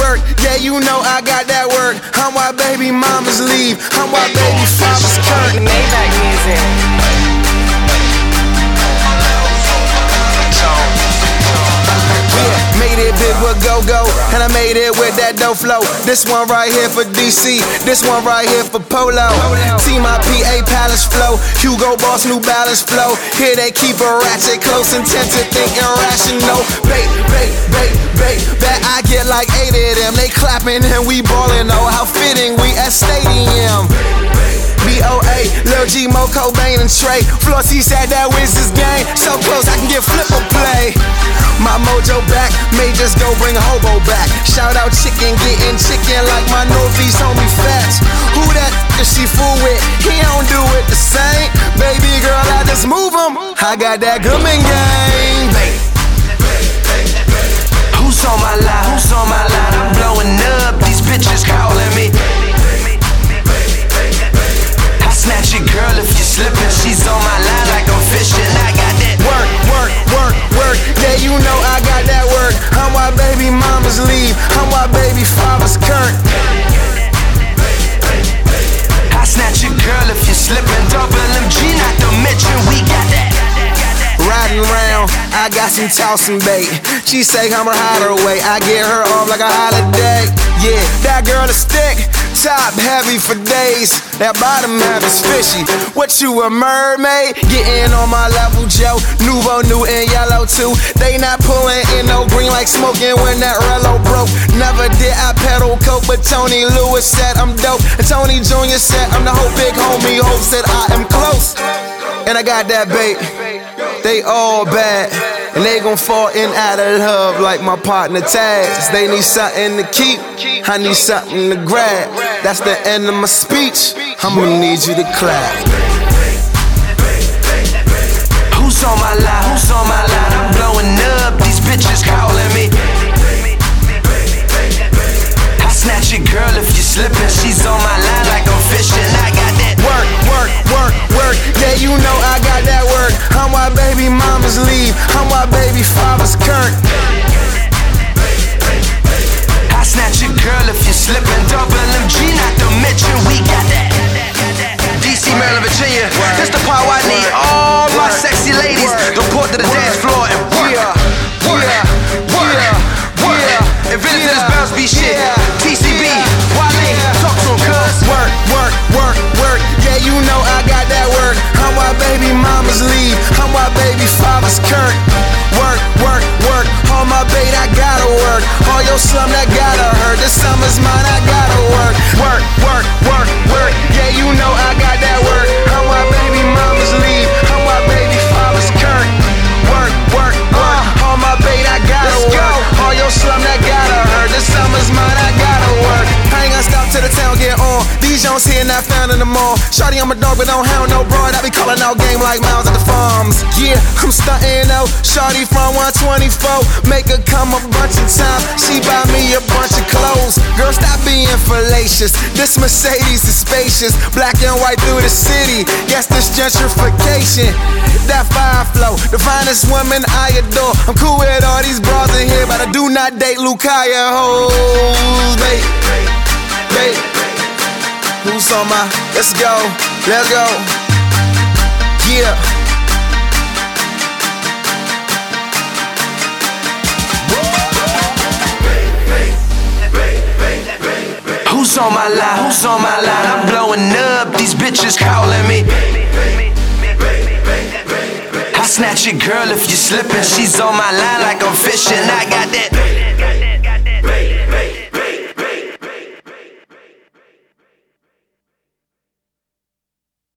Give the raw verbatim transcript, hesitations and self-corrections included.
work, yeah, you know I got that work. I'm why baby mamas leave, I'm why baby fathers curse. Maybach music. Yeah, made it big with go-go, and I made it with that dough flow. This one right here for D C, this one right here for Polo. See my P A Palace flow, Hugo Boss, New Balance flow. Here they keep a ratchet close, intent to think irrational. Bait, bait, bait, bait, bet I get like eight of them. They clapping and we ballin', oh how fitting, we at Stadium. B O A, Lil G, Mo, Cobain, and Trey. Flossy said that wins this game, so close I can get flip or play. My mojo back, may just go bring a hobo back. Shout out chicken, getting chicken like my Northeast homie Fats. Who that is she fool with? He don't do it the same. Baby girl, I just move him. I got that Goodman game. Who's on my line? Who's on my line? I'm blowing up. These bitches calling me. I snatch your girl if you're slipping. She's on my line like I'm fishing. I got that work, work, work, work. Yeah, you know I got that work. I'm why baby mamas leave. I'm why baby fathers curse. I snatch your girl if you're slipping. Double M G, not to mention we got that. Riding round, I got some tossing bait. She say I'm her hideaway, I get her off like a holiday. Yeah, that girl is thick, top heavy for days. That bottom half is fishy. What you a mermaid? Getting on my level, Joe. Nouveau, new and yellow too. They not pulling in no green like smoking when that Rello broke. Never did I pedal coke, but Tony Lewis said I'm dope. And Tony Junior said I'm the whole big homie. Hope said I am close. And I got that bait. They all bad, and they gon' fall in out of love like my partner Taz. They need something to keep, I need something to grab. That's the end of my speech, I'ma need you to clap. Who's on my line? Who's on my line? I'm blowing up, these bitches calling me. I snatch your girl if you're slipping. She's on my line like I'm fishing. I got that work, work, work, work. Yeah, you know I got that work. I'm why baby mamas leave. I'm why baby fathers curse. I snatch your girl if you're slipping. Double M G, not to mention we got that. D C, Maryland, Virginia. This the part where I need all my sexy ladies to report to the dance floor and work, work, work, work. If anything is bounce be shit. T C B, Wale, talk to him, cuz. Work, work, work, work. Yeah, you know I got that work. I'm why baby mamas leave. I'm why baby fathers curse. Work, work, work. All my bait, I gotta work. All your slum, that gotta hurt. This summer's mine, I gotta work. Work, work, work, work. Yeah, you know I got that work. I'm why baby mamas leave. I'm why baby fathers curse. Work, work, work. All my bait, I gotta work. All your slum, that gotta hurt. This summer's mine, I gotta work. I ain't gonna stop till the town get on. These Jones here not found in the mall. Shawty, I'm a dog, but don't hound no broad. I be calling out game like miles at the farms. Yeah, I'm stuntin' out. Shawty from one twenty-four. Make her come a bunch of times. She buy me a bunch of clothes. Girl, stop being fallacious. This Mercedes is spacious. Black and white through the city. Yes, this gentrification. That fire flow. The finest woman I adore. I'm cool with all these bras in here, but I do not date Lucaya hoes. Babe, babe. Who's on my? Let's go, let's go. Yeah. Who's on my line? Who's on my line? I'm blowing up, these bitches calling me. I snatch your girl if you're slipping. She's on my line like I'm fishing. I got that